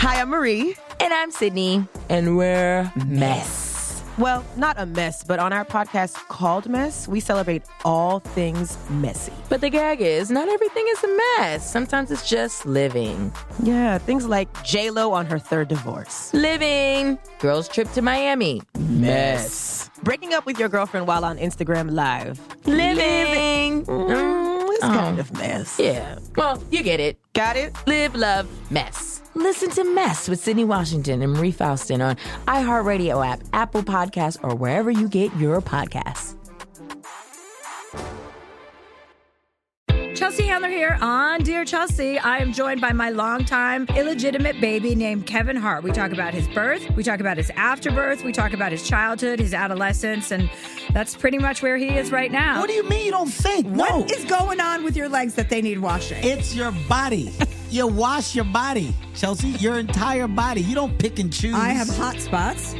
Hi, I'm Marie. And I'm Sydney. And we're Mess. Well, not a mess, but on our podcast called Mess, we celebrate all things messy. But the gag is, not everything is a mess. Sometimes it's just living. Yeah, things like J-Lo on her third divorce. Living. Girls' trip to Miami. Mess. Breaking up with your girlfriend while on Instagram Live. Living. It's kind of mess. Yeah. Well, you get it. Got it? Live, love, mess. Listen to Mess with Sydney Washington and Marie Faustin on iHeartRadio app, Apple Podcasts, or wherever you get your podcasts. Chelsea Handler here on Dear Chelsea. I am joined by my longtime illegitimate baby named Kevin Hart. We talk about his birth, we talk about his afterbirth, we talk about his childhood, his adolescence, and that's pretty much where he is right now. What do you mean you don't think? No. What is going on with your legs that they need washing? It's your body. You wash your body, Chelsea. Your entire body. You don't pick and choose. I have hot spots.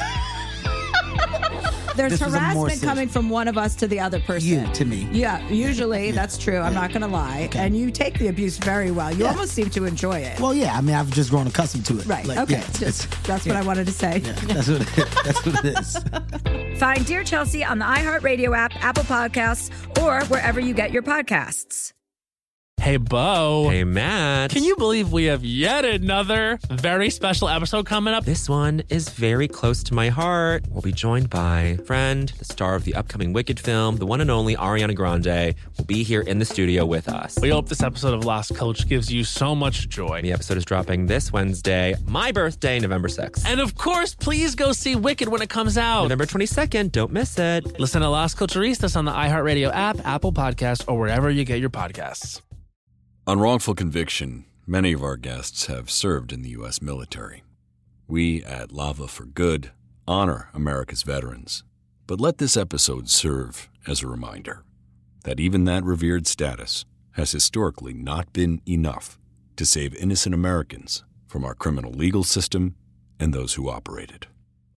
There's harassment coming from one of us to the other person. You to me. Yeah, usually that's true. I'm not going to lie. Okay. And you take the abuse very well. You almost seem to enjoy it. Well, yeah. I mean, I've just grown accustomed to it. Right. Like, okay. Yeah, that's what I wanted to say. Yeah, that's what it is. That's what it is. Find Dear Chelsea on the iHeartRadio app, Apple Podcasts, or wherever you get your podcasts. Hey, Bo. Hey, Matt. Can you believe we have yet another very special episode coming up? This one is very close to my heart. We'll be joined by a friend, the star of the upcoming Wicked film, the one and only Ariana Grande, will be here in the studio with us. We hope this episode of Lost Coach gives you so much joy. The episode is dropping this Wednesday, my birthday, November 6th. And of course, please go see Wicked when it comes out. November 22nd, don't miss it. Listen to Las Culturistas on the iHeartRadio app, Apple Podcasts, or wherever you get your podcasts. On Wrongful Conviction, many of our guests have served in the U.S. military. We at Lava for Good honor America's veterans, but let this episode serve as a reminder that even that revered status has historically not been enough to save innocent Americans from our criminal legal system and those who operate it.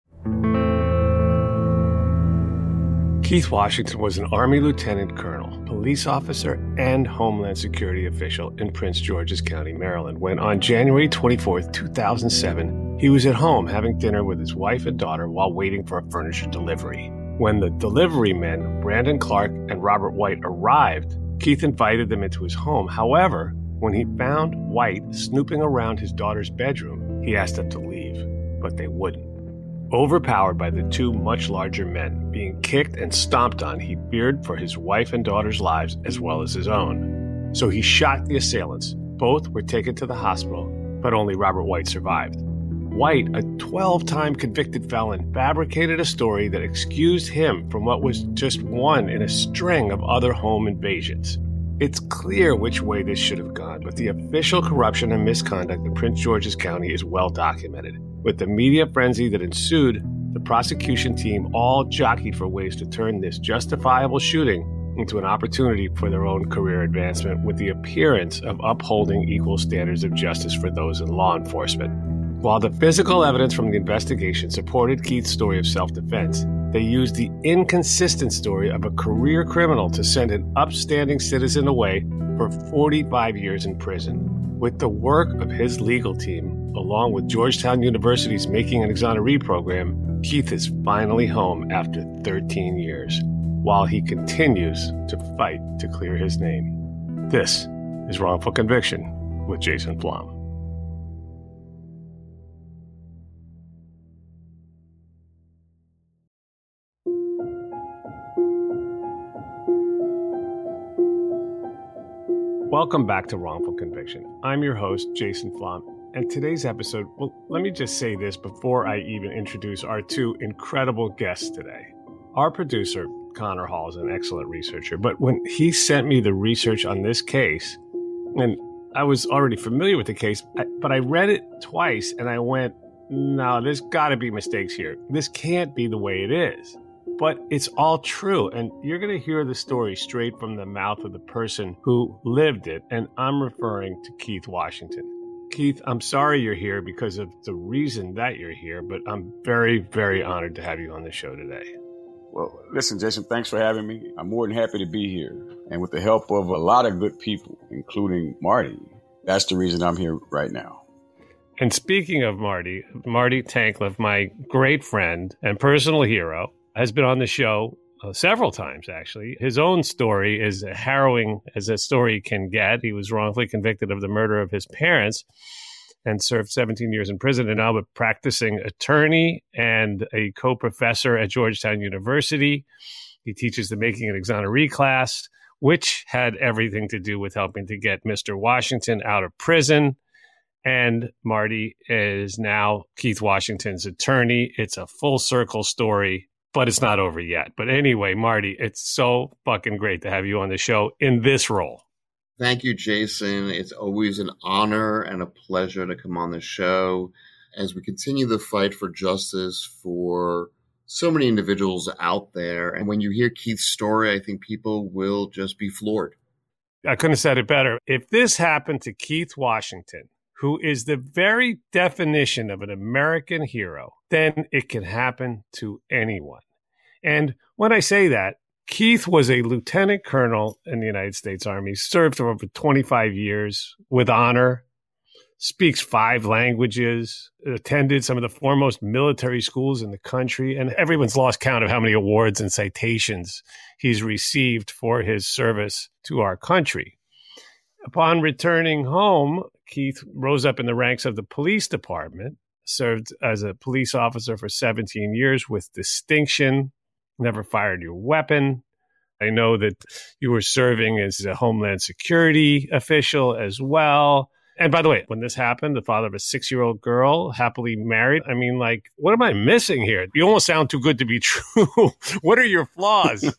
Keith Washington was an Army lieutenant colonel, police officer, and Homeland Security official in Prince George's County, Maryland, when on January 24, 2007, he was at home having dinner with his wife and daughter while waiting for a furniture delivery. When the delivery men, Brandon Clark and Robert White, arrived, Keith invited them into his home. However, when he found White snooping around his daughter's bedroom, he asked them to leave, but they wouldn't. Overpowered by the two much larger men, being kicked and stomped on, he feared for his wife and daughter's lives as well as his own. So he shot the assailants. Both were taken to the hospital, but only Robert White survived. White, a 12-time convicted felon, fabricated a story that excused him from what was just one in a string of other home invasions. It's clear which way this should have gone, but the official corruption and misconduct in Prince George's County is well documented. With the media frenzy that ensued, the prosecution team all jockeyed for ways to turn this justifiable shooting into an opportunity for their own career advancement with the appearance of upholding equal standards of justice for those in law enforcement. While the physical evidence from the investigation supported Keith's story of self-defense, they used the inconsistent story of a career criminal to send an upstanding citizen away for 45 years in prison. With the work of his legal team, along with Georgetown University's Making an Exoneree program, Keith is finally home after 13 years, while he continues to fight to clear his name. This is Wrongful Conviction with Jason Flom. Welcome back to Wrongful Conviction. I'm your host, Jason Flom, and today's episode, well, let me just say this before I even introduce our two incredible guests today. Our producer, Connor Hall, is an excellent researcher, but when he sent me the research on this case, and I was already familiar with the case, but I read it twice and I went, no, there's got to be mistakes here. This can't be the way it is. But it's all true, and you're going to hear the story straight from the mouth of the person who lived it, and I'm referring to Keith Washington. Keith, I'm sorry you're here because of the reason that you're here, but I'm very, very honored to have you on the show today. Well, listen, Jason, thanks for having me. I'm more than happy to be here. And with the help of a lot of good people, including Marty, that's the reason I'm here right now. And speaking of Marty Tankleff, my great friend and personal hero, has been on the show several times, actually. His own story is harrowing as a story can get. He was wrongfully convicted of the murder of his parents and served 17 years in prison, and now a practicing attorney and a co-professor at Georgetown University. He teaches the Making an Exoneree class, which had everything to do with helping to get Mr. Washington out of prison. And Marty is now Keith Washington's attorney. It's a full circle story, but it's not over yet. But anyway, Marty, it's so fucking great to have you on the show in this role. Thank you, Jason. It's always an honor and a pleasure to come on the show as we continue the fight for justice for so many individuals out there. And when you hear Keith's story, I think people will just be floored. I couldn't have said it better. If this happened to Keith Washington, who is the very definition of an American hero, then it can happen to anyone. And when I say that, Keith was a lieutenant colonel in the United States Army, served for over 25 years with honor, speaks 5 languages, attended some of the foremost military schools in the country, and everyone's lost count of how many awards and citations he's received for his service to our country. Upon returning home, Keith rose up in the ranks of the police department, served as a police officer for 17 years with distinction, never fired your weapon. I know that you were serving as a Homeland Security official as well. And by the way, when this happened, the father of a 6-year-old girl, happily married. I mean, like, what am I missing here? You almost sound too good to be true. What are your flaws?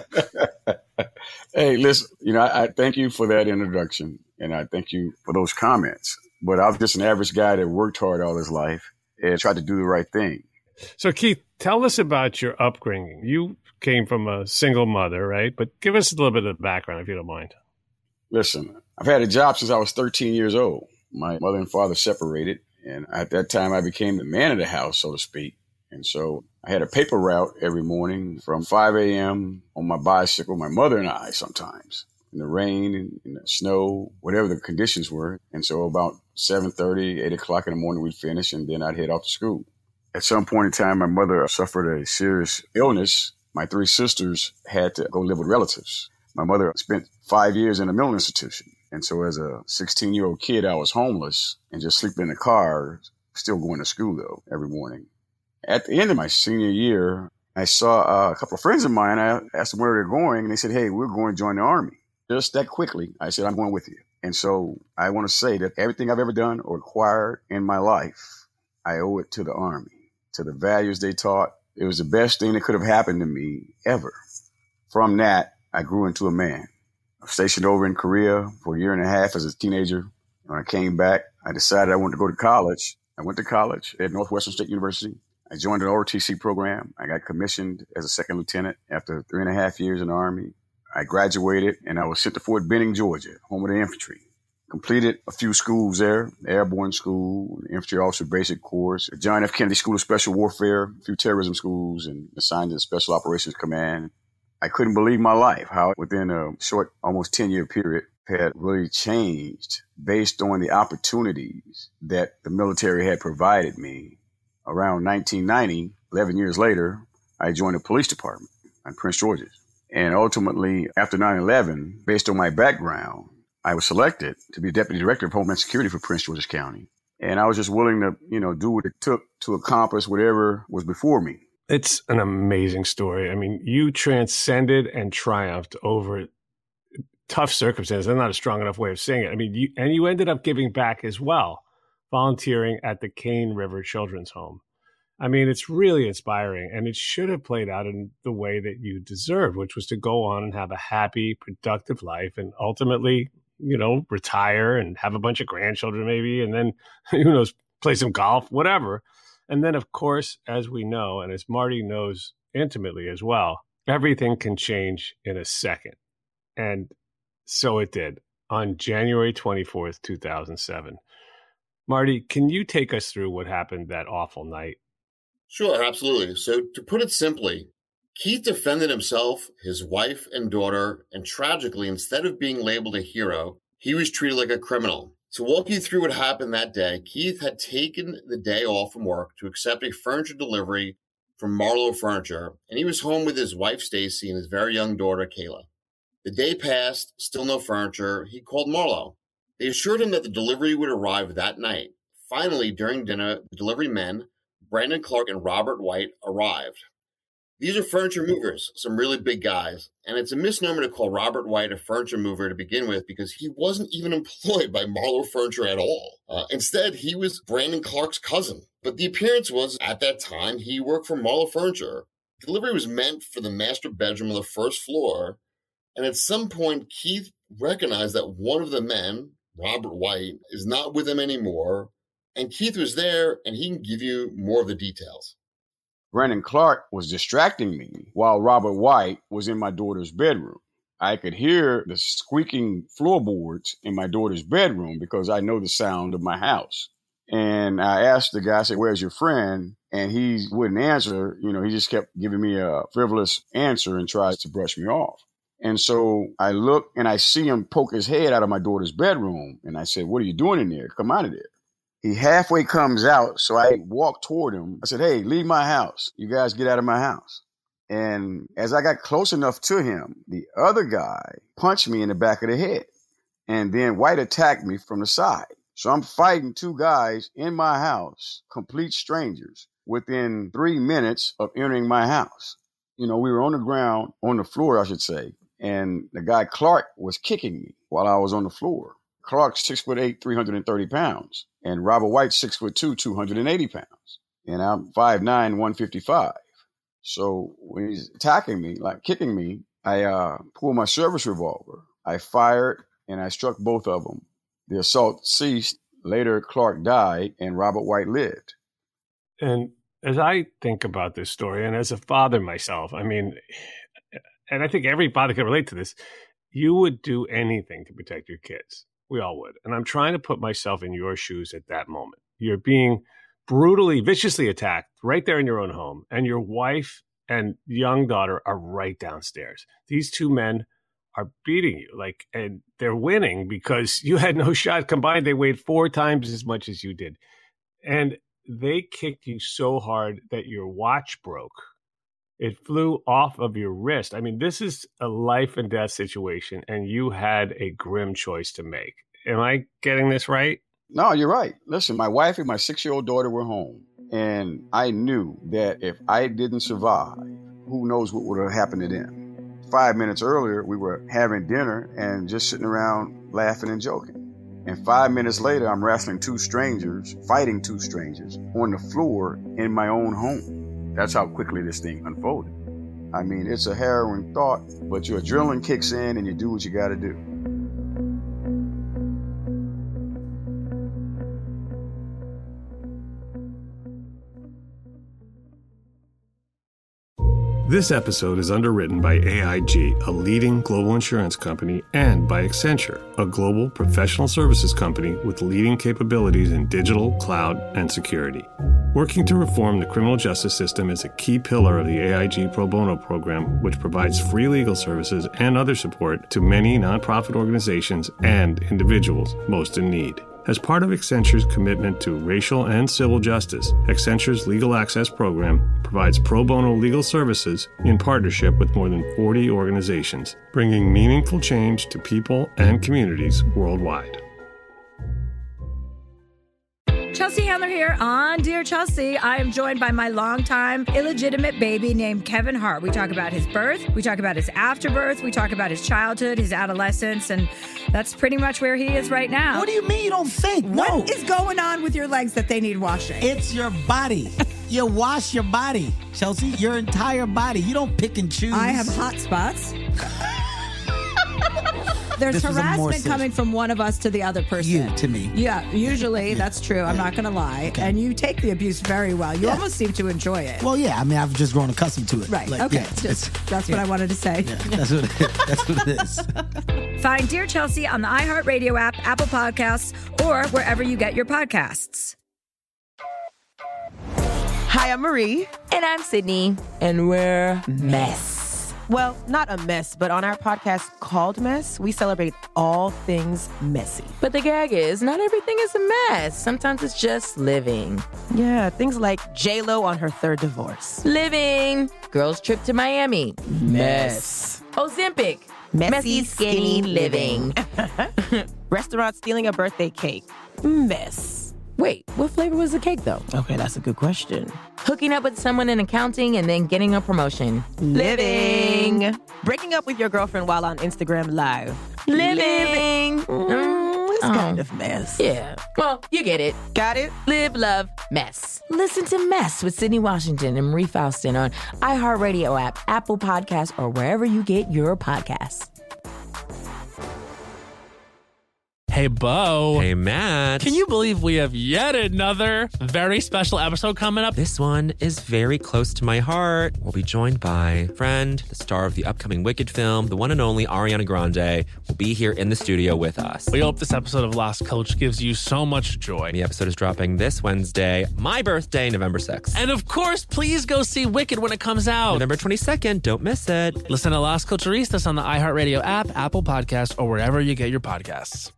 Hey, listen, I thank you for that introduction, and I thank you for those comments. But I'm just an average guy that worked hard all his life and tried to do the right thing. So, Keith, tell us about your upbringing. You came from a single mother, right? But give us a little bit of background, if you don't mind. Listen, I've had a job since I was 13 years old. My mother and father separated, and at that time, I became the man of the house, so to speak. And so I had a paper route every morning from 5 a.m. on my bicycle, my mother and I sometimes, in the rain, in the snow, whatever the conditions were. And so about 7:30, 8 o'clock in the morning, we'd finish, and then I'd head off to school. At some point in time, my mother suffered a serious illness. My 3 sisters had to go live with relatives. My mother spent 5 years in a mental institution. And so as a 16-year-old kid, I was homeless and just sleeping in the car, still going to school, though, every morning. At the end of my senior year, I saw a couple of friends of mine. I asked them where they're going, and they said, hey, we're going to join the Army. Just that quickly, I said, I'm going with you. And so I want to say that everything I've ever done or acquired in my life, I owe it to the Army, to the values they taught. It was the best thing that could have happened to me ever. From that, I grew into a man. I was stationed over in Korea for 1.5 years as a teenager. When I came back, I decided I wanted to go to college. I went to college at Northwestern State University. I joined an ROTC program. I got commissioned as a second lieutenant after 3.5 years in the Army. I graduated, and I was sent to Fort Benning, Georgia, home of the infantry. Completed a few schools there, the Airborne School, the Infantry Officer Basic Course, the John F. Kennedy School of Special Warfare, a few terrorism schools, and assigned to the Special Operations Command. I couldn't believe my life, how within a short, almost 10-year period, had really changed based on the opportunities that the military had provided me. Around 1990, 11 years later, I joined the police department in Prince George's. And ultimately, after 9/11, based on my background, I was selected to be Deputy Director of Homeland Security for Prince George's County. And I was just willing to, do what it took to accomplish whatever was before me. It's an amazing story. I mean, you transcended and triumphed over tough circumstances. That's not a strong enough way of saying it. I mean, you ended up giving back as well, volunteering at the Cane River Children's Home. I mean, it's really inspiring, and it should have played out in the way that you deserved, which was to go on and have a happy, productive life and ultimately, retire and have a bunch of grandchildren maybe, and then, who knows, play some golf, whatever. And then, of course, as we know, and as Marty knows intimately as well, everything can change in a second. And so it did on January 24th, 2007. Marty, can you take us through what happened that awful night? Sure, absolutely. So to put it simply, Keith defended himself, his wife and daughter, and tragically, instead of being labeled a hero, he was treated like a criminal. To walk you through what happened that day, Keith had taken the day off from work to accept a furniture delivery from Marlowe Furniture, and he was home with his wife, Stacy, and his very young daughter, Kayla. The day passed, still no furniture. He called Marlowe. They assured him that the delivery would arrive that night. Finally, during dinner, the delivery men, Brandon Clark and Robert White, arrived. These are furniture movers, some really big guys, and it's a misnomer to call Robert White a furniture mover to begin with because he wasn't even employed by Marlowe Furniture at all. Instead, he was Brandon Clark's cousin. But the appearance was, at that time, he worked for Marlowe Furniture. Delivery was meant for the master bedroom on the first floor, and at some point, Keith recognized that one of the men, Robert White, is not with him anymore, and Keith was there, and he can give you more of the details. Brandon Clark was distracting me while Robert White was in my daughter's bedroom. I could hear the squeaking floorboards in my daughter's bedroom because I know the sound of my house. And I asked the guy, I said, "Where's your friend?" And he wouldn't answer. He just kept giving me a frivolous answer and tried to brush me off. And so I look and I see him poke his head out of my daughter's bedroom. And I said, "What are you doing in there? Come out of there." He halfway comes out, so I walked toward him. I said, "Hey, leave my house. You guys get out of my house." And as I got close enough to him, the other guy punched me in the back of the head. And then White attacked me from the side. So I'm fighting two guys in my house, complete strangers, within 3 minutes of entering my house. We were on the ground, on the floor, I should say. And the guy Clark was kicking me while I was on the floor. Clark's 6'8", 330 pounds. And Robert White, 6'2", 280 pounds. And I'm 5'9", 155. So when he's attacking me, like kicking me, I pulled my service revolver. I fired and I struck both of them. The assault ceased. Later, Clark died and Robert White lived. And as I think about this story, and as a father myself, and I think every father can relate to this, you would do anything to protect your kids. We all would. And I'm trying to put myself in your shoes at that moment. You're being brutally, viciously attacked right there in your own home. And your wife and young daughter are right downstairs. These two men are beating you, and they're winning because you had no shot. Combined, they weighed 4 times as much as you did. And they kicked you so hard that your watch broke. It flew off of your wrist. This is a life and death situation, and you had a grim choice to make. Am I getting this right? No, you're right. Listen, my wife and my 6-year-old daughter were home, and I knew that if I didn't survive, who knows what would have happened to them. 5 minutes earlier, we were having dinner and just sitting around laughing and joking. And 5 minutes later, I'm wrestling fighting two strangers on the floor in my own home. That's how quickly this thing unfolded. It's a harrowing thought, but your adrenaline kicks in and you do what you got to do. This episode is underwritten by AIG, a leading global insurance company, and by Accenture, a global professional services company with leading capabilities in digital, cloud, and security. Working to reform the criminal justice system is a key pillar of the AIG Pro Bono program, which provides free legal services and other support to many nonprofit organizations and individuals most in need. As part of Accenture's commitment to racial and civil justice, Accenture's Legal Access Program provides pro bono legal services in partnership with more than 40 organizations, bringing meaningful change to people and communities worldwide. Chelsea Handler here on Dear Chelsea. I am joined by my longtime illegitimate baby named Kevin Hart. We talk about his birth. We talk about his afterbirth. We talk about his childhood, his adolescence, and that's pretty much where he is right now. What do you mean you don't think? No. What is going on with your legs that they need washing? It's your body. You wash your body, Chelsea. Your entire body. You don't pick and choose. I have hot spots. There's harassment coming from one of us to the other person. You to me. Yeah, usually that's true. I'm not going to lie. Okay. And you take the abuse very well. You almost seem to enjoy it. Well, yeah. I've just grown accustomed to it. Right. Okay. Yeah, that's what I wanted to say. Yeah, that's what it is. Find Dear Chelsea on the iHeartRadio app, Apple Podcasts, or wherever you get your podcasts. Hi, I'm Marie. And I'm Sydney. And we're Mess. Well, not a mess, but on our podcast called Mess, we celebrate all things messy. But the gag is, not everything is a mess. Sometimes it's just living. Yeah, things like J-Lo on her third divorce. Living. Girls' trip to Miami. Mess. Ozempic. Messy, skinny living. Restaurant stealing a birthday cake. Mess. Wait, what flavor was the cake, though? Okay, that's a good question. Hooking up with someone in accounting and then getting a promotion. Living. Breaking up with your girlfriend while on Instagram Live. Living. It's kind of mess. Yeah. Well, you get it. Got it? Live, love, mess. Listen to Mess with Sydney Washington and Marie Faustin on iHeartRadio app, Apple Podcasts, or wherever you get your podcasts. Hey, Bo. Hey, Matt. Can you believe we have yet another very special episode coming up? This one is very close to my heart. We'll be joined by friend, the star of the upcoming Wicked film, the one and only Ariana Grande, will be here in the studio with us. We hope this episode of Lost Coach gives you so much joy. The episode is dropping this Wednesday, my birthday, November 6th. And of course, please go see Wicked when it comes out. November 22nd, don't miss it. Listen to Las Culturistas on the iHeartRadio app, Apple Podcasts, or wherever you get your podcasts.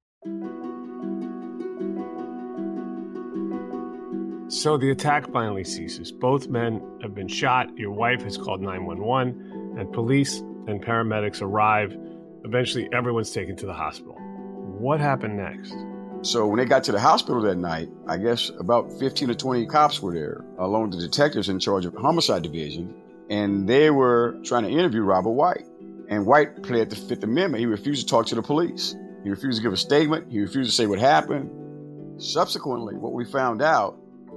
So the attack finally ceases. Both men have been shot. Your wife has called 911, and police and paramedics arrive. Eventually, everyone's taken to the hospital. What happened next? So when they got to the hospital that night, I guess about 15 or 20 cops were there, along with the detectives in charge of the homicide division, and they were trying to interview Robert White. And White pled the Fifth Amendment. He refused to talk to the police. He refused to give a statement. He refused to say what happened. Subsequently, what we found out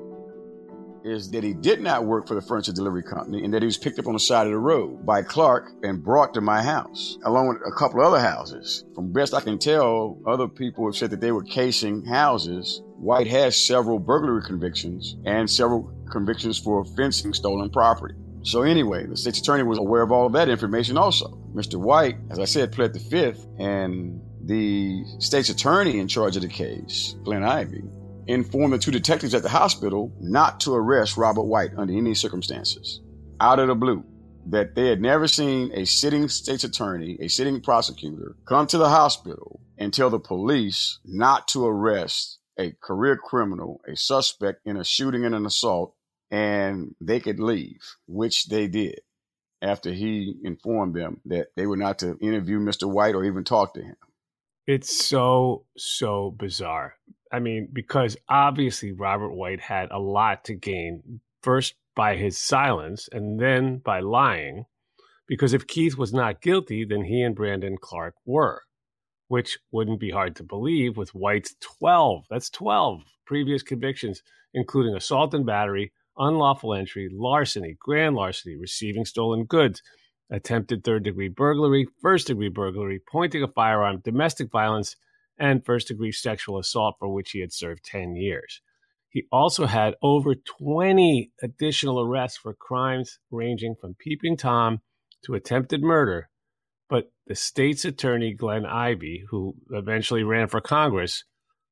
is that he did not work for the furniture delivery company and that he was picked up on the side of the road by Clark and brought to my house, along with a couple of other houses. From best I can tell, other people have said that they were casing houses. White has several burglary convictions and several convictions for fencing stolen property. So anyway, the state's attorney was aware of all of that information also. Mr. White, as I said, pled the Fifth, and the state's attorney in charge of the case, Glenn Ivey, informed the two detectives at the hospital not to arrest Robert White under any circumstances, out of the blue, that they had never seen a sitting state's attorney, a sitting prosecutor, come to the hospital and tell the police not to arrest a career criminal, a suspect in a shooting and an assault, and they could leave, which they did after he informed them that they were not to interview Mr. White or even talk to him. It's so bizarre. I mean, because obviously Robert White had a lot to gain, first by his silence and then by lying, because if Keith was not guilty, then he and Brandon Clark were, which wouldn't be hard to believe with White's 12 previous convictions, including assault and battery, unlawful entry, larceny, grand larceny, receiving stolen goods, attempted third-degree burglary, first-degree burglary, pointing a firearm, domestic violence, and first-degree sexual assault, for which he had served 10 years. He also had over 20 additional arrests for crimes ranging from peeping Tom to attempted murder. But the state's attorney, Glenn Ivey, who eventually ran for Congress,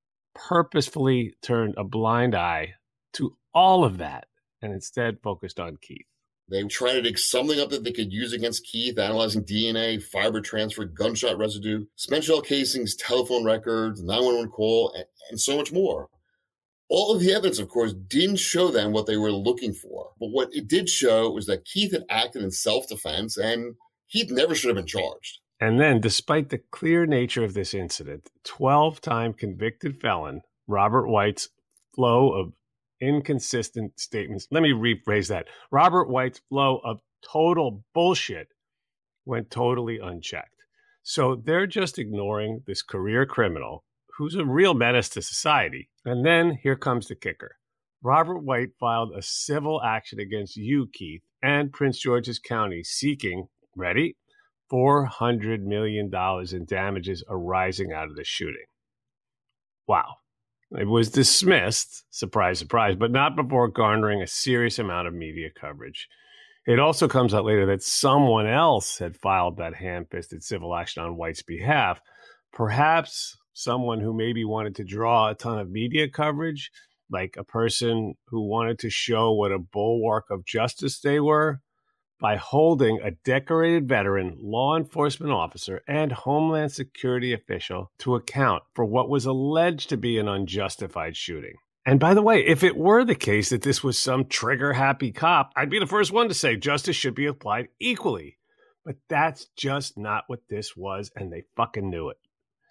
purposefully turned a blind eye to all of that and instead focused on Keith. They tried to dig something up that they could use against Keith, analyzing DNA, fiber transfer, gunshot residue, spent shell casings, telephone records, 911 call, and so much more. All of the evidence, of course, didn't show them what they were looking for. But what it did show was that Keith had acted in self-defense, and Keith never should have been charged. And then, despite the clear nature of this incident, 12-time convicted felon Robert White's flow of inconsistent statements. Let me rephrase that. Robert White's flow of total bullshit went totally unchecked. So they're just ignoring this career criminal who's a real menace to society. And then here comes the kicker. Robert White filed a civil action against you, Keith, and Prince George's County seeking, ready, $400 million in damages arising out of the shooting. Wow. It was dismissed, surprise, surprise, but not before garnering a serious amount of media coverage. It also comes out later that someone else had filed that ham-fisted civil action on White's behalf, perhaps someone who maybe wanted to draw a ton of media coverage, like a person who wanted to show what a bulwark of justice they were. by holding a decorated veteran, law enforcement officer, and Homeland Security official to account for what was alleged to be an unjustified shooting. And by the way, if it were the case that this was some trigger-happy cop, I'd be the first one to say justice should be applied equally. But that's just not what this was, and they fucking knew it.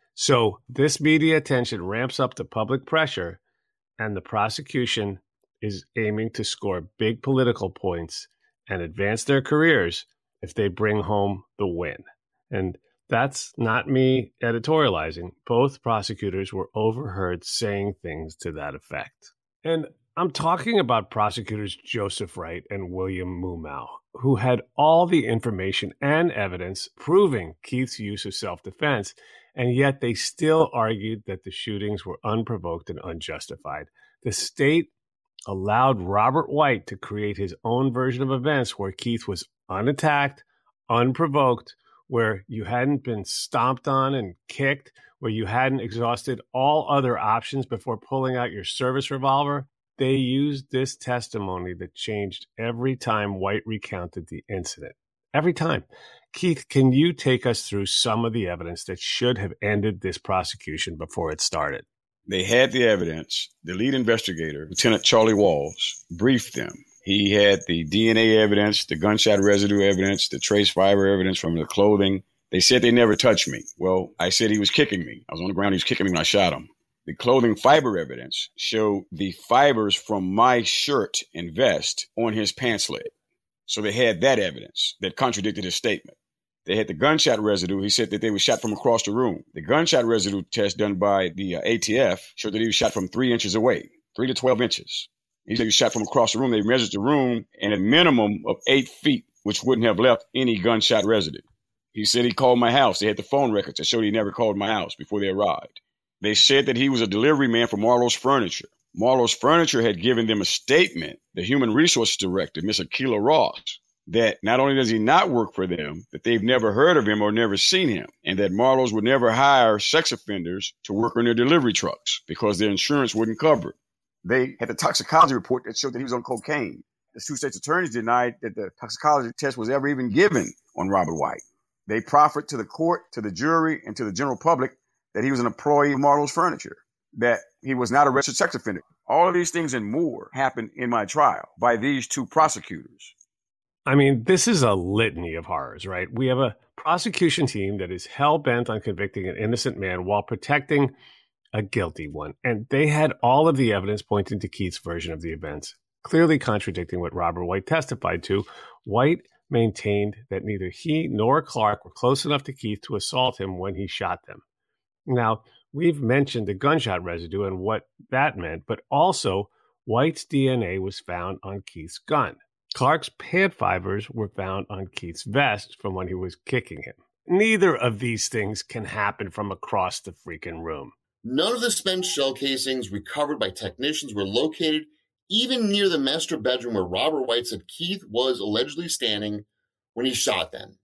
So this media attention ramps up the public pressure, and the prosecution is aiming to score big political points and advance their careers if they bring home the win. And that's not me editorializing. Both prosecutors were overheard saying things to that effect. And I'm talking about prosecutors Joseph Wright and William Mumau, who had all the information and evidence proving Keith's use of self-defense, and yet they still argued that the shootings were unprovoked and unjustified. The state allowed Robert White to create his own version of events where Keith was unattacked, unprovoked, where you hadn't been stomped on and kicked, where you hadn't exhausted all other options before pulling out your service revolver. They used this testimony that changed every time White recounted the incident. Every time. Keith, can you take us through some of the evidence that should have ended this prosecution before it started? They had the evidence. The lead investigator, Lieutenant Charlie Walls, briefed them. He had the DNA evidence, the gunshot residue evidence, the trace fiber evidence from the clothing. They said they never touched me. Well, I said he was kicking me. I was on the ground. He was kicking me when I shot him. The clothing fiber evidence showed the fibers from my shirt and vest on his pants leg. So they had that evidence that contradicted his statement. They had the gunshot residue. He said that they were shot from across the room. The gunshot residue test done by the ATF showed that he was shot from 3 inches away, 3 to 12 inches. He said he was shot from across the room. They measured the room and a minimum of 8 feet, which wouldn't have left any gunshot residue. He said he called my house. They had the phone records that showed he never called my house before they arrived. They said that he was a delivery man for Marlowe's Furniture. Marlowe's Furniture had given them a statement, the Human Resources Director, Miss Akila Ross, that not only does he not work for them, that they've never heard of him or never seen him, and that Marlowe's would never hire sex offenders to work on their delivery trucks because their insurance wouldn't cover it. They had the toxicology report that showed that he was on cocaine. The two state's attorneys denied that the toxicology test was ever even given on Robert White. They proffered to the court, to the jury, and to the general public that he was an employee of Marlowe's Furniture, that he was not a registered sex offender. All of these things and more happened in my trial by these two prosecutors. I mean, this is a litany of horrors, right? We have a prosecution team that is hell-bent on convicting an innocent man while protecting a guilty one. And they had all of the evidence pointing to Keith's version of the events, clearly contradicting what Robert White testified to. White maintained that neither he nor Clark were close enough to Keith to assault him when he shot them. Now, we've mentioned the gunshot residue and what that meant, but also White's DNA was found on Keith's gun. Clark's pant fibers were found on Keith's vest from when he was kicking him. Neither of these things can happen from across the freaking room. None of the spent shell casings recovered by technicians were located even near the master bedroom where Robert White said Keith was allegedly standing when he shot them.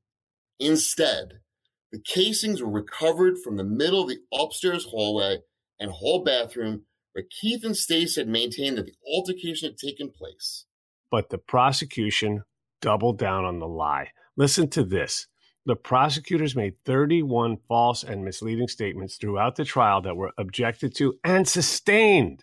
Instead, the casings were recovered from the middle of the upstairs hallway and hall bathroom where Keith and Stace had maintained that the altercation had taken place. But the prosecution doubled down on the lie. Listen to this. The prosecutors made 31 false and misleading statements throughout the trial that were objected to and sustained.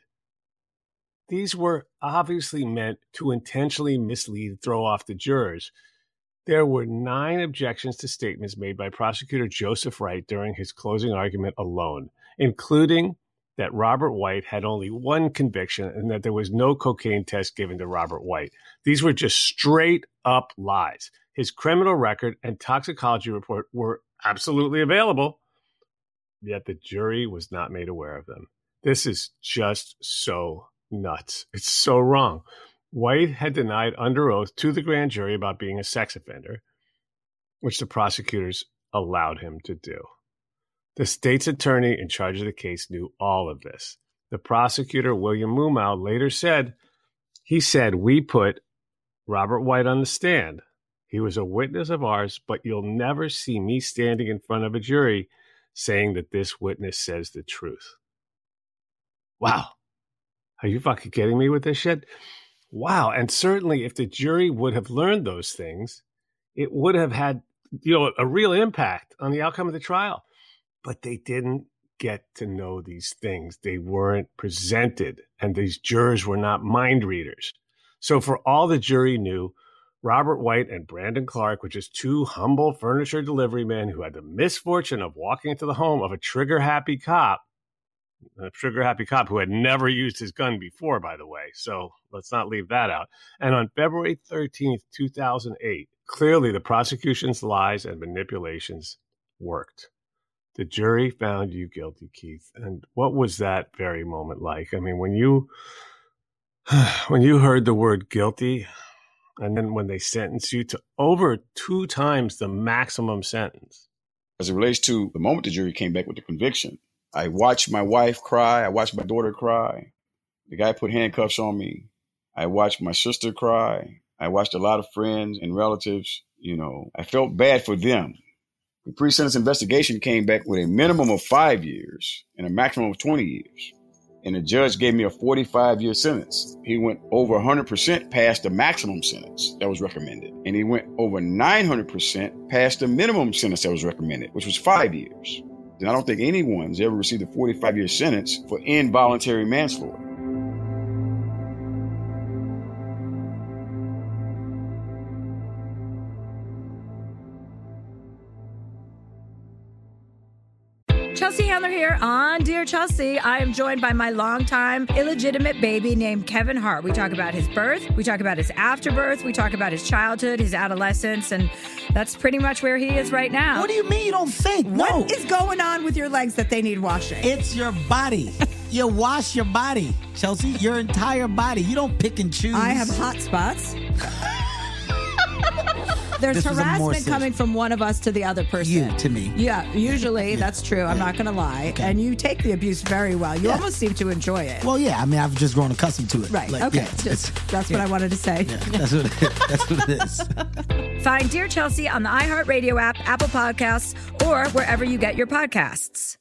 These were obviously meant to intentionally mislead and throw off the jurors. There were 9 objections to statements made by Prosecutor Joseph Wright during his closing argument alone, including that Robert White had only one conviction and that there was no cocaine test given to Robert White. These were just straight up lies. His criminal record and toxicology report were absolutely available, yet the jury was not made aware of them. This is just so nuts. It's so wrong. White had denied under oath to the grand jury about being a sex offender, which the prosecutors allowed him to do. The state's attorney in charge of the case knew all of this. The prosecutor, William Mumau, later said, we put Robert White on the stand. He was a witness of ours, but you'll never see me standing in front of a jury saying that this witness says the truth. Wow. Are you fucking kidding me with this shit? Wow. And certainly if the jury would have learned those things, it would have had, a real impact on the outcome of the trial. But they didn't get to know these things. They weren't presented, and these jurors were not mind readers. So for all the jury knew, Robert White and Brandon Clark were just two humble furniture delivery men who had the misfortune of walking into the home of a trigger-happy cop who had never used his gun before, by the way. So let's not leave that out. And on February 13th, 2008, clearly the prosecution's lies and manipulations worked. The jury found you guilty, Keith. And what was that very moment like? I mean, when you heard the word guilty, and then when they sentenced you to over 2 times the maximum sentence. As it relates to the moment the jury came back with the conviction, I watched my wife cry. I watched my daughter cry. The guy put handcuffs on me. I watched my sister cry. I watched a lot of friends and relatives. I felt bad for them. The pre-sentence investigation came back with a minimum of 5 years and a maximum of 20 years. And the judge gave me a 45-year sentence. He went over 100% past the maximum sentence that was recommended. And he went over 900% past the minimum sentence that was recommended, which was 5 years. And I don't think anyone's ever received a 45-year sentence for involuntary manslaughter. Chelsea Handler here on Dear Chelsea. I am joined by my longtime illegitimate baby named Kevin Hart. We talk about his birth, we talk about his afterbirth, we talk about his childhood, his adolescence, and that's pretty much where he is right now. What do you mean you don't think? What is going on with your legs that they need washing? It's your body. You wash your body, Chelsea. Your entire body. You don't pick and choose. I have hot spots. There's harassment coming from one of us to the other person. You to me. Yeah, usually that's true. I'm not going to lie. Okay. And you take the abuse very well. You almost seem to enjoy it. Well, yeah. I mean, I've just grown accustomed to it. Right. Okay. That's what I wanted to say. Yeah, that's what it is. Find Dear Chelsea on the iHeartRadio app, Apple Podcasts, or wherever you get your podcasts.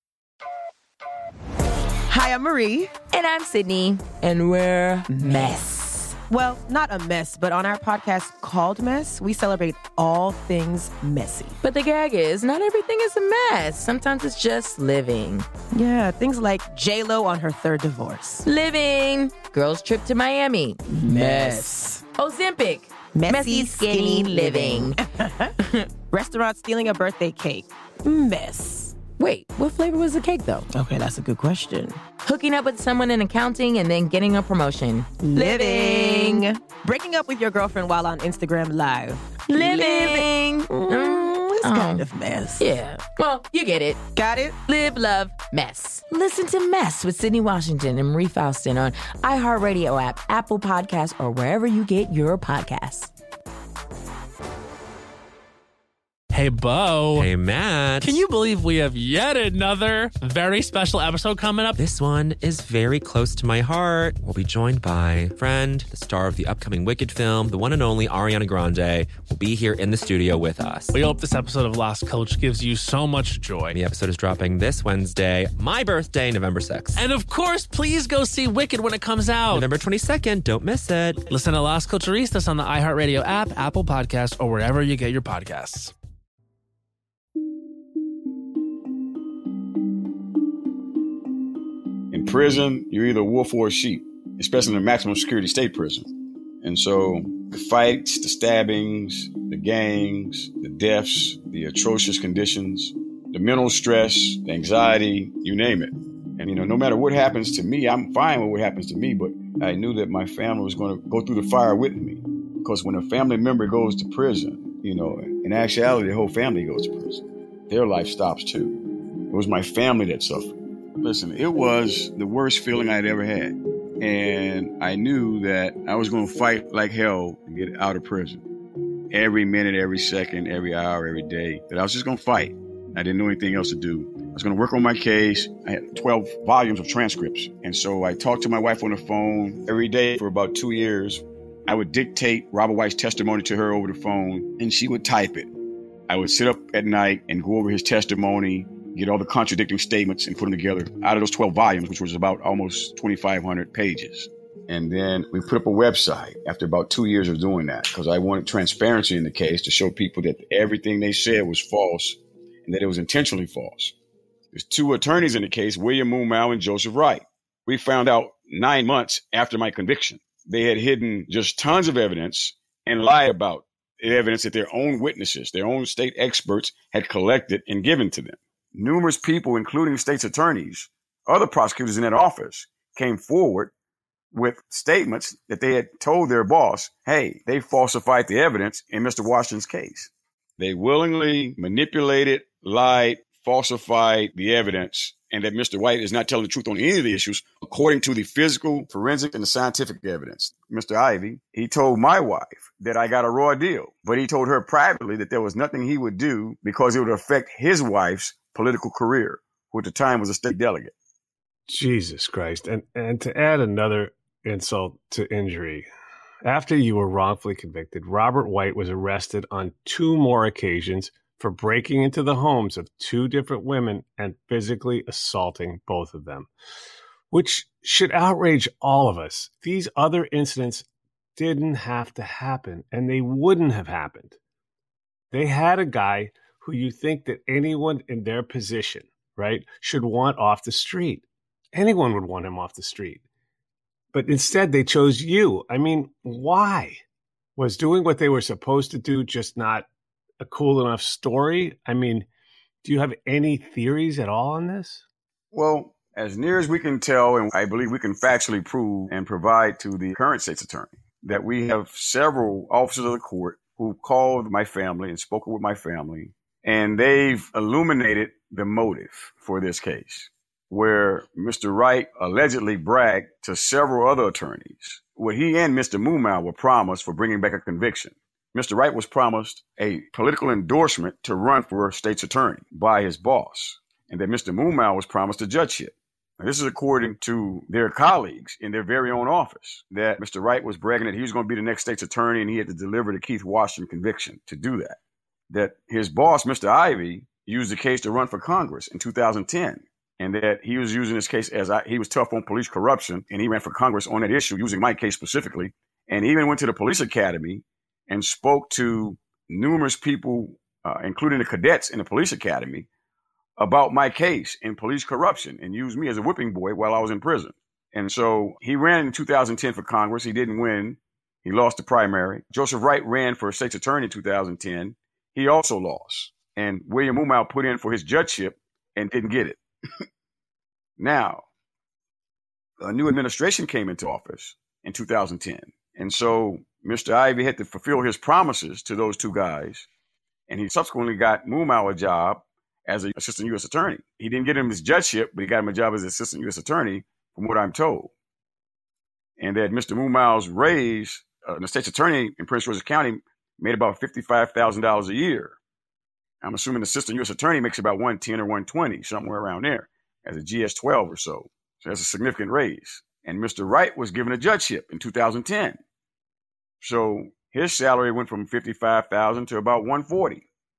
Hi, I'm Marie. And I'm Sydney. And we're Mess. Well, not a mess, but on our podcast called Mess, we celebrate all things messy. But the gag is, not everything is a mess. Sometimes it's just living. Yeah, things like J-Lo on her 3rd divorce. Living. Girls trip to Miami. Mess. Ozempic. Messy, skinny living. Restaurant stealing a birthday cake. Mess. Wait, what flavor was the cake, though? Okay, that's a good question. Hooking up with someone in accounting and then getting a promotion. Living. Breaking up with your girlfriend while on Instagram Live. Living. It's kind of mess. Yeah. Well, you get it. Got it? Live, love, mess. Listen to Mess with Sydney Washington and Marie Faustin on iHeartRadio app, Apple Podcasts, or wherever you get your podcasts. Hey, Bo. Hey, Matt. Can you believe we have yet another very special episode coming up? This one is very close to my heart. We'll be joined by friend, the star of the upcoming Wicked film, the one and only Ariana Grande, will be here in the studio with us. We hope this episode of Lost Coach gives you so much joy. The episode is dropping this Wednesday, my birthday, November 6th. And of course, please go see Wicked when it comes out. November 22nd. Don't miss it. Listen to Las Culturistas on the iHeartRadio app, Apple Podcasts, or wherever you get your podcasts. In prison, you're either a wolf or a sheep, especially in a maximum security state prison. And so the fights, the stabbings, the gangs, the deaths, the atrocious conditions, the mental stress, the anxiety, you name it. And, no matter what happens to me, I'm fine with what happens to me, but I knew that my family was going to go through the fire with me. Because when a family member goes to prison, in actuality, the whole family goes to prison. Their life stops too. It was my family that suffered. Listen, it was the worst feeling I'd ever had. And I knew that I was going to fight like hell to get out of prison. Every minute, every second, every hour, every day, that I was just going to fight. I didn't know anything else to do. I was going to work on my case. I had 12 volumes of transcripts. And so I talked to my wife on the phone every day for about 2 years. I would dictate Robert White's testimony to her over the phone, and she would type it. I would sit up at night and go over his testimony, get all the contradicting statements and put them together out of those 12 volumes, which was about almost 2,500 pages. And then we put up a website after about 2 years of doing that because I wanted transparency in the case to show people that everything they said was false and that it was intentionally false. There's 2 attorneys in the case, William Mumau and Joseph Wright. We found out 9 months after my conviction. They had hidden just tons of evidence and lied about the evidence that their own witnesses, their own state experts had collected and given to them. Numerous people, including state's attorneys, other prosecutors in that office, came forward with statements that they had told their boss, hey, they falsified the evidence in Mr. Washington's case. They willingly manipulated, lied, falsified the evidence, and that Mr. White is not telling the truth on any of the issues according to the physical, forensic, and the scientific evidence. Mr. Ivey, he told my wife that I got a raw deal, but he told her privately that there was nothing he would do because it would affect his wife's political career, who at the time was a state delegate. Jesus Christ. And to add another insult to injury, after you were wrongfully convicted, Robert White was arrested on 2 more occasions for breaking into the homes of 2 different women and physically assaulting both of them, which should outrage all of us. These other incidents didn't have to happen, and they wouldn't have happened. They had a guy who you think that anyone in their position, right, should want off the street. Anyone would want him off the street. But instead, they chose you. I mean, why? Was doing what they were supposed to do just not a cool enough story? I mean, do you have any theories at all on this? Well, as near as we can tell, and I believe we can factually prove and provide to the current state's attorney, that we have several officers of the court who called my family and spoken with my family, and they've illuminated the motive for this case, where Mr. Wright allegedly bragged to several other attorneys what he and Mr. Mumau were promised for bringing back a conviction. Mr. Wright was promised a political endorsement to run for state's attorney by his boss, and that Mr. Mumau was promised a judgeship. Now, this is according to their colleagues in their very own office, that Mr. Wright was bragging that he was going to be the next state's attorney and he had to deliver the Keith Washington conviction to do that. That his boss, Mr. Ivey, used the case to run for Congress in 2010. And that he was using this case as he was tough on police corruption, and he ran for Congress on that issue, using my case specifically, and even went to the police academy and spoke to numerous people, including the cadets in the police academy, about my case in police corruption and used me as a whipping boy while I was in prison. And so he ran in 2010 for Congress. He didn't win. He lost the primary. Joseph Wright ran for state's attorney in 2010. He also lost. And William Mumau put in for his judgeship and didn't get it. Now, a new administration came into office in 2010. And so Mr. Ivey had to fulfill his promises to those 2 guys. And he subsequently got Mumau a job as an assistant U.S. attorney. He didn't get him his judgeship, but he got him a job as assistant U.S. attorney, from what I'm told. And that Mr. Mumau's raise, the state's attorney in Prince George's County, made about $55,000 a year. I'm assuming the assistant U.S. attorney makes about $110,000 or $120,000, somewhere around there, as a GS-12 or so. So that's a significant raise. And Mr. Wright was given a judgeship in 2010. So his salary went from $55,000 to about $140,000.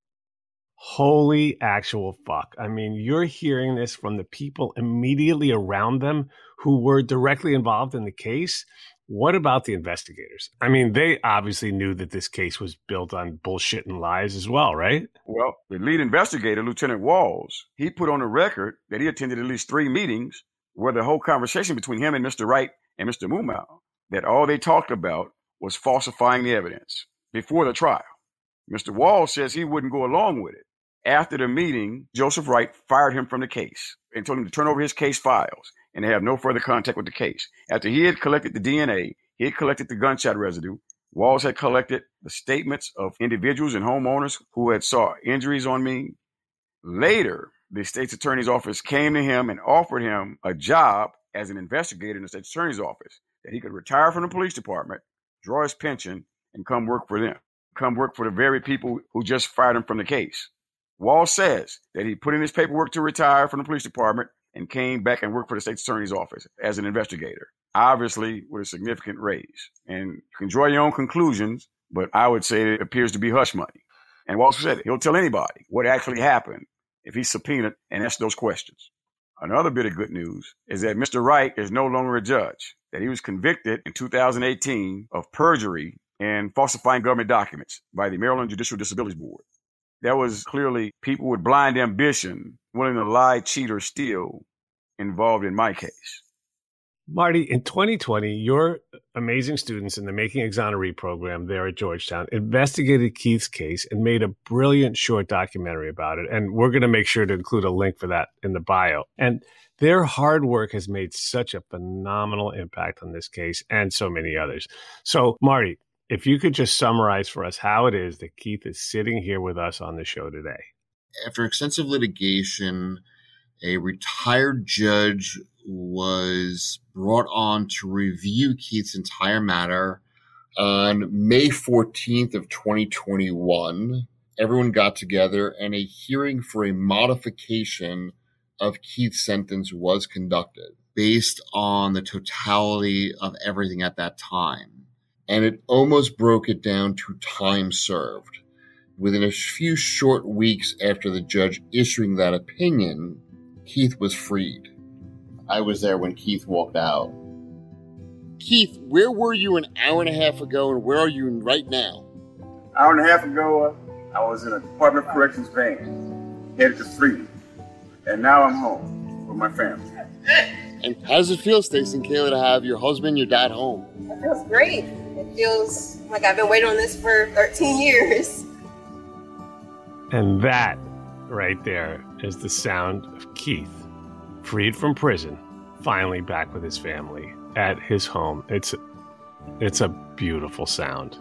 Holy actual fuck. I mean, you're hearing this from the people immediately around them who were directly involved in the case. What about the investigators? I mean, they obviously knew that this case was built on bullshit and lies as well, right? Well, the lead investigator, Lieutenant Walls, he put on the record that he attended at least 3 meetings where the whole conversation between him and Mr. Wright and Mr. Mumau, that all they talked about was falsifying the evidence before the trial. Mr. Walls says he wouldn't go along with it. After the meeting, Joseph Wright fired him from the case and told him to turn over his case files and to have no further contact with the case. After he had collected the DNA, he had collected the gunshot residue, Walls had collected the statements of individuals and homeowners who had saw injuries on me. Later, the state's attorney's office came to him and offered him a job as an investigator in the state's attorney's office, that he could retire from the police department, draw his pension, and come work for them, come work for the very people who just fired him from the case. Walls says that he put in his paperwork to retire from the police department and came back and worked for the state's attorney's office as an investigator, obviously with a significant raise. And you can draw your own conclusions, but I would say it appears to be hush money. And Walls said it. He'll tell anybody what actually happened if he's subpoenaed and asked those questions. Another bit of good news is that Mr. Wright is no longer a judge, that he was convicted in 2018 of perjury and falsifying government documents by the Maryland Judicial Disabilities Board. That was clearly people with blind ambition, willing to lie, cheat, or steal, involved in my case. Marty, in 2020, your amazing students in the Making Exoneree program there at Georgetown investigated Keith's case and made a brilliant short documentary about it. And we're going to make sure to include a link for that in the bio. And their hard work has made such a phenomenal impact on this case and so many others. So, Marty, if you could just summarize for us how it is that Keith is sitting here with us on the show today. After extensive litigation, a retired judge was brought on to review Keith's entire matter. On May 14th of 2021, everyone got together and a hearing for a modification of Keith's sentence was conducted based on the totality of everything at that time. And it almost broke it down to time served. Within a few short weeks after the judge issuing that opinion, Keith was freed. I was there when Keith walked out. Keith, where were you an hour and a half ago, and where are you right now? Hour and a half ago, I was in a Department of Corrections van, headed to Freedom. And now I'm home with my family. And how does it feel, Stacey and Kayla, to have your husband and your dad home? It feels great. It feels like I've been waiting on this for 13 years. And that right there is the sound of Keith, freed from prison, finally back with his family at his home. It's a beautiful sound.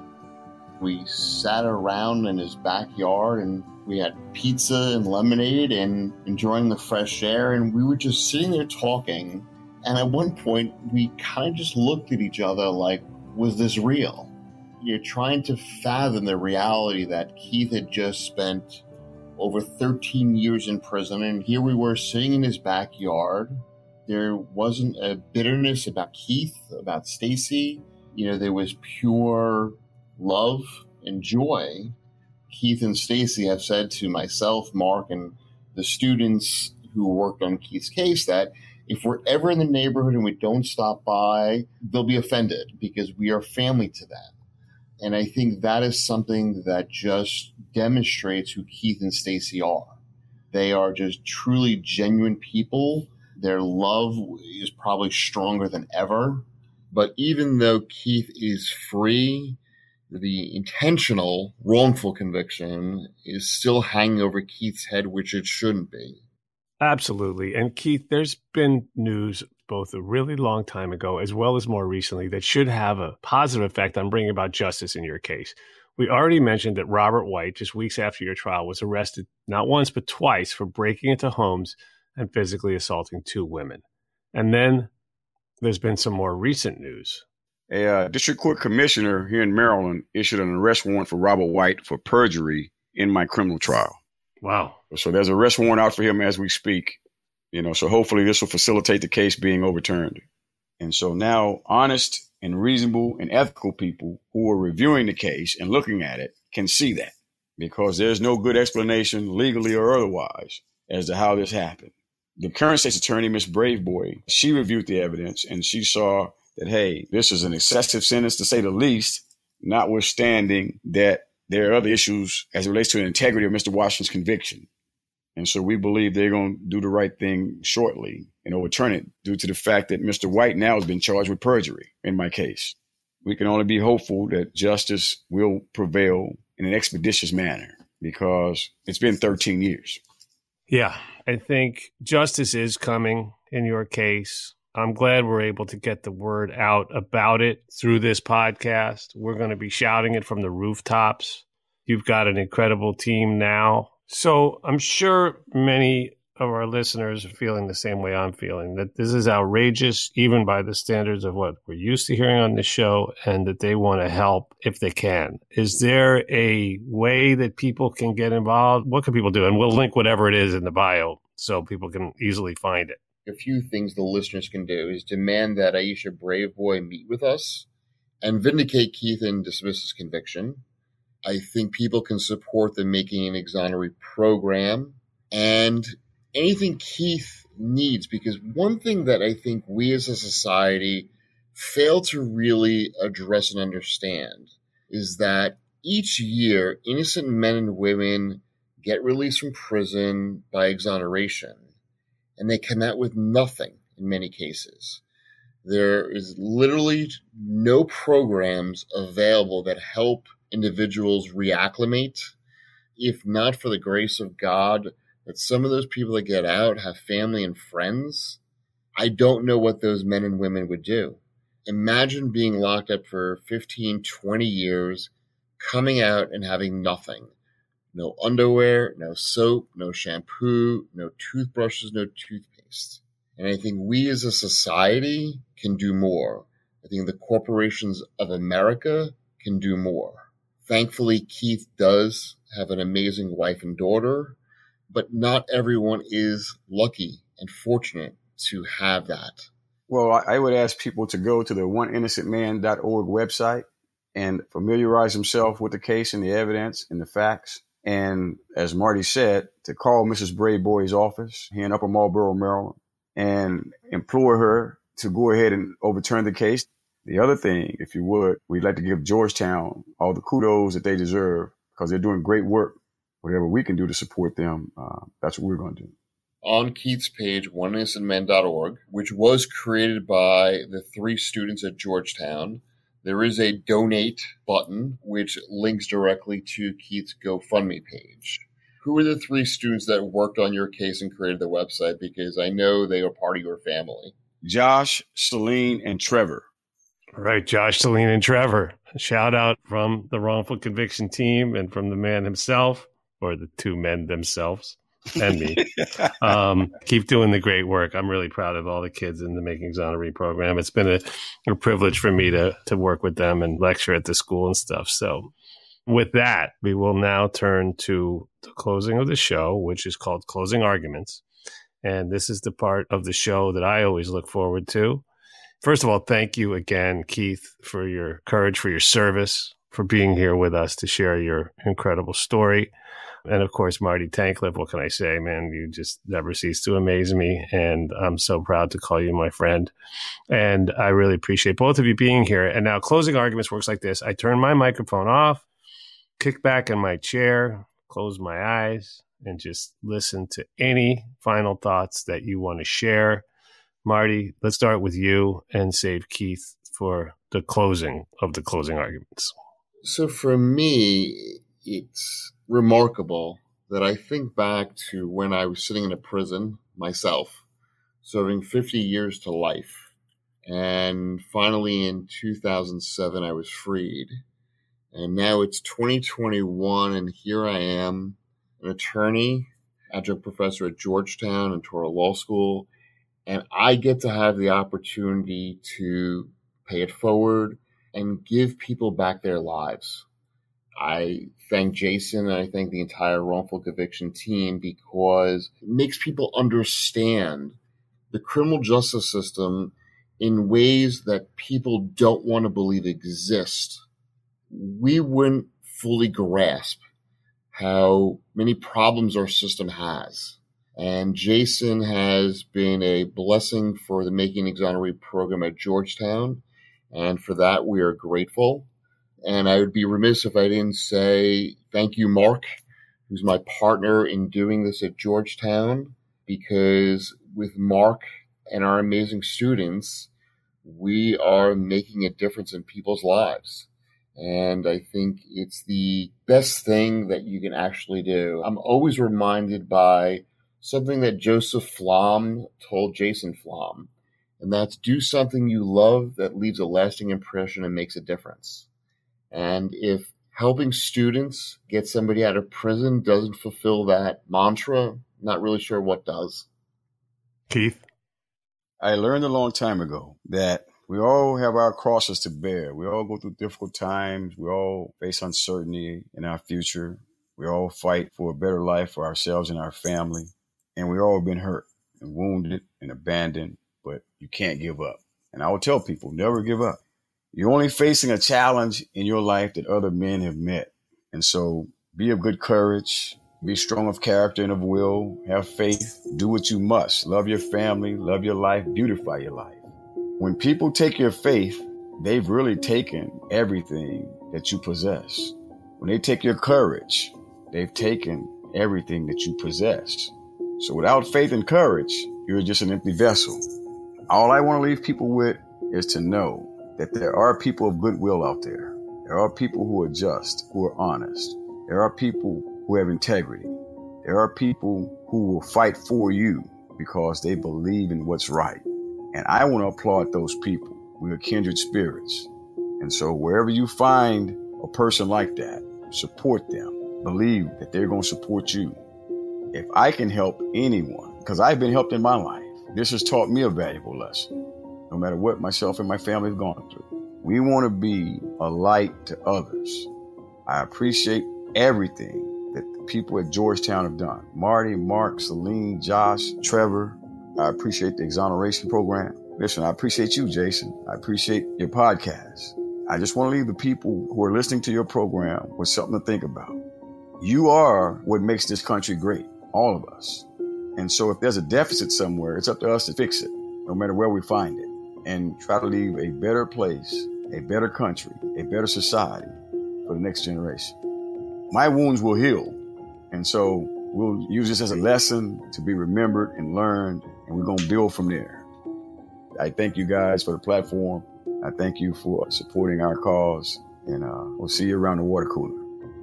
We sat around in his backyard and we had pizza and lemonade and enjoying the fresh air, and we were just sitting there talking. And at one point, we kind of just looked at each other like, was this real? You're trying to fathom the reality that Keith had just spent over 13 years in prison, and here we were sitting in his backyard. There wasn't a bitterness about Keith, about Stacey. There was pure love and joy. Keith and Stacey have said to myself, Mark, and the students who worked on Keith's case that if we're ever in the neighborhood and we don't stop by, they'll be offended because we are family to them. And I think that is something that just demonstrates who Keith and Stacey are. They are just truly genuine people. Their love is probably stronger than ever. But even though Keith is free, the intentional wrongful conviction is still hanging over Keith's head, which it shouldn't be. Absolutely. And Keith, there's been news both a really long time ago as well as more recently that should have a positive effect on bringing about justice in your case. We already mentioned that Robert White, just weeks after your trial, was arrested not once but twice for breaking into homes and physically assaulting 2 women. And then there's been some more recent news. A district court commissioner here in Maryland issued an arrest warrant for Robert White for perjury in my criminal trial. Wow. So there's an arrest warrant out for him as we speak. So hopefully this will facilitate the case being overturned. And so now honest and reasonable and ethical people who are reviewing the case and looking at it can see that, because there's no good explanation legally or otherwise as to how this happened. The current state's attorney, Ms. Braveboy, she reviewed the evidence and she saw that, hey, this is an excessive sentence to say the least, notwithstanding that there are other issues as it relates to the integrity of Mr. Washington's conviction. And so we believe they're going to do the right thing shortly and overturn it due to the fact that Mr. White now has been charged with perjury in my case. We can only be hopeful that justice will prevail in an expeditious manner because it's been 13 years. Yeah, I think justice is coming in your case. I'm glad we're able to get the word out about it through this podcast. We're going to be shouting it from the rooftops. You've got an incredible team now. So I'm sure many of our listeners are feeling the same way I'm feeling, that this is outrageous, even by the standards of what we're used to hearing on this show, and that they want to help if they can. Is there a way that people can get involved? What can people do? And we'll link whatever it is in the bio so people can easily find it. A few things the listeners can do is demand that Aisha Braveboy meet with us and vindicate Keith and dismiss his conviction. I think people can support the Making an Exoneree program and anything Keith needs, because one thing that I think we as a society fail to really address and understand is that each year, innocent men and women get released from prison by exoneration, and they come out with nothing in many cases. There is literally no programs available that help individuals reacclimate, if not for the grace of God, that some of those people that get out have family and friends. I don't know what those men and women would do. Imagine being locked up for 15, 20 years, coming out and having nothing. No underwear, no soap, no shampoo, no toothbrushes, no toothpaste. And I think we as a society can do more. I think the corporations of America can do more. Thankfully, Keith does have an amazing wife and daughter, but not everyone is lucky and fortunate to have that. Well, I would ask people to go to the oneinnocentman.org website and familiarize themselves with the case and the evidence and the facts. And as Marty said, to call Mrs. Brayboy's office here in Upper Marlboro, Maryland, and implore her to go ahead and overturn the case. The other thing, if you would, we'd like to give Georgetown all the kudos that they deserve because they're doing great work. Whatever we can do to support them, that's what we're going to do. On Keith's page, oneinnocentman.org, which was created by the 3 students at Georgetown, there is a donate button, which links directly to Keith's GoFundMe page. Who were the 3 students that worked on your case and created the website? Because I know they are part of your family. Josh, Celine, and Trevor. All right, Josh, Celine, and Trevor. A shout out from the wrongful conviction team and from the man himself, or the 2 men themselves, and me. Keep doing the great work. I'm really proud of all the kids in the Making Exoneree program. It's been a privilege for me to work with them and lecture at the school and stuff. So with that, we will now turn to the closing of the show, which is called Closing Arguments. And this is the part of the show that I always look forward to. First of all, thank you again, Keith, for your courage, for your service, for being here with us to share your incredible story. And of course, Marty Tankleff, what can I say, man? You just never cease to amaze me. And I'm so proud to call you my friend. And I really appreciate both of you being here. And now Closing Arguments works like this. I turn my microphone off, kick back in my chair, close my eyes, and just listen to any final thoughts that you want to share. Marty, let's start with you and save Keith for the closing of the Closing Arguments. So for me, it's remarkable that I think back to when I was sitting in a prison myself, serving 50 years to life. And finally in 2007, I was freed. And now it's 2021, and here I am, an attorney, adjunct professor at Georgetown and Touro Law School, and I get to have the opportunity to pay it forward and give people back their lives. I thank Jason and I thank the entire wrongful conviction team because it makes people understand the criminal justice system in ways that people don't want to believe exist. We wouldn't fully grasp how many problems our system has. And Jason has been a blessing for the Making Exoneree program at Georgetown. And for that, we are grateful. And I would be remiss if I didn't say thank you, Mark, who's my partner in doing this at Georgetown, because with Mark and our amazing students, we are making a difference in people's lives. And I think it's the best thing that you can actually do. I'm always reminded by something that Joseph Flom told Jason Flom, and that's do something you love that leaves a lasting impression and makes a difference. And if helping students get somebody out of prison doesn't fulfill that mantra, not really sure what does. Keith? I learned a long time ago that we all have our crosses to bear. We all go through difficult times. We all face uncertainty in our future. We all fight for a better life for ourselves and our family. And we all been hurt and wounded and abandoned, but you can't give up. And I will tell people, never give up. You're only facing a challenge in your life that other men have met. And so be of good courage, be strong of character and of will, have faith, do what you must. Love your family, love your life, beautify your life. When people take your faith, they've really taken everything that you possess. When they take your courage, they've taken everything that you possess. So without faith and courage, you're just an empty vessel. All I want to leave people with is to know that there are people of goodwill out there. There are people who are just, who are honest. There are people who have integrity. There are people who will fight for you because they believe in what's right. And I want to applaud those people. We are kindred spirits. And so wherever you find a person like that, support them. Believe that they're going to support you. If I can help anyone, because I've been helped in my life, this has taught me a valuable lesson, no matter what myself and my family have gone through. We want to be a light to others. I appreciate everything that the people at Georgetown have done. Marty, Mark, Celine, Josh, Trevor. I appreciate the exoneration program. Listen, I appreciate you, Jason. I appreciate your podcast. I just want to leave the people who are listening to your program with something to think about. You are what makes this country great, all of us. And so if there's a deficit somewhere, it's up to us to fix it, no matter where we find it, and try to leave a better place, a better country, a better society for the next generation. My wounds will heal. And so we'll use this as a lesson to be remembered and learned, and we're going to build from there. I thank you guys for the platform. I thank you for supporting our cause, and we'll see you around the water cooler.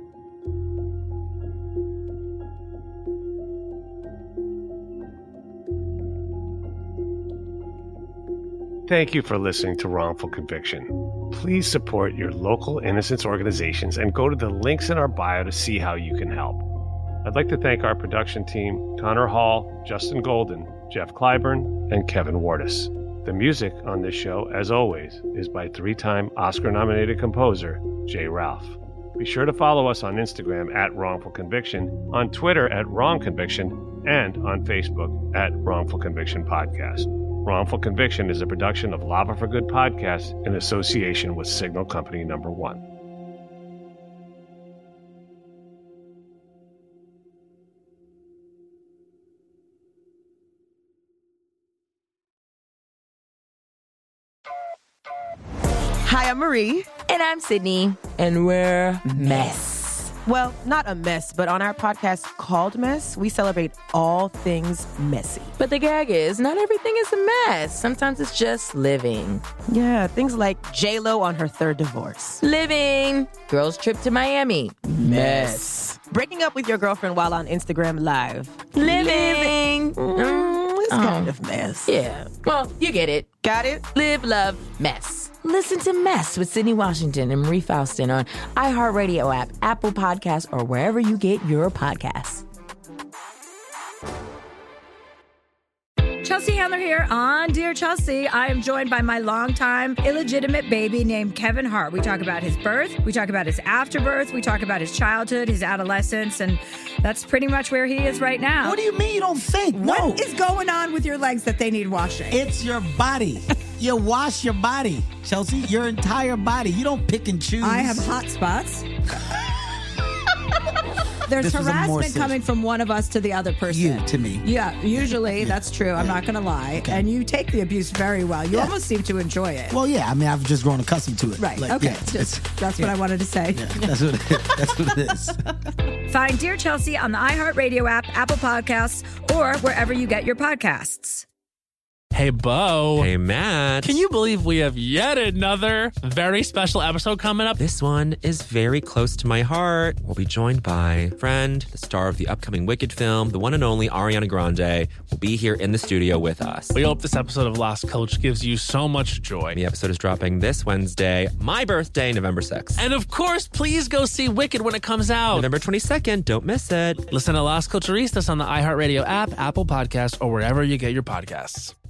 Thank you for listening to Wrongful Conviction. Please support your local innocence organizations and go to the links in our bio to see how you can help. I'd like to thank our production team, Connor Hall, Justin Golden, Jeff Clyburn, and Kevin Wardis. The music on this show, as always, is by 3-time Oscar-nominated composer Jay Ralph. Be sure to follow us on Instagram at Wrongful Conviction, on Twitter at Wrong Conviction, and on Facebook at Wrongful Conviction Podcast. Wrongful Conviction is a production of Lava for Good Podcast in association with Signal Company No. 1. Hi, I'm Marie. And I'm Sydney. And we're Mess. Well, not a mess, but on our podcast called Mess, we celebrate all things messy. But the gag is, not everything is a mess. Sometimes it's just living. Yeah, things like J-Lo on her third divorce. Living. Girls' trip to Miami. Mess. Breaking up with your girlfriend while on Instagram Live. Living. It's kind of mess. Yeah. Well, you get it. Got it? Live, love, mess. Listen to Mess with Sydney Washington and Marie Faustin on iHeartRadio app, Apple Podcasts, or wherever you get your podcasts. Chelsea Handler here on Dear Chelsea. I am joined by my longtime illegitimate baby named Kevin Hart. We talk about his birth, we talk about his afterbirth, we talk about his childhood, his adolescence, and that's pretty much where he is right now. What do you mean you don't think? No. What is going on with your legs that they need washing? It's your body. You wash your body, Chelsea. Your entire body. You don't pick and choose. I have hot spots. There's harassment coming from one of us to the other person. You to me. Yeah, usually that's true. I'm not going to lie. Okay. And you take the abuse very well. You almost seem to enjoy it. Well, yeah. I mean, I've just grown accustomed to it. Right. Okay. That's what I wanted to say. Yeah, that's what it is. Find Dear Chelsea on the iHeartRadio app, Apple Podcasts, or wherever you get your podcasts. Hey, Bo. Hey, Matt. Can you believe we have yet another very special episode coming up? This one is very close to my heart. We'll be joined by friend, the star of the upcoming Wicked film, the one and only Ariana Grande, will be here in the studio with us. We hope this episode of Lost Coach gives you so much joy. The episode is dropping this Wednesday, my birthday, November 6th. And of course, please go see Wicked when it comes out. November 22nd. Don't miss it. Listen to Las Culturistas on the iHeartRadio app, Apple Podcasts, or wherever you get your podcasts.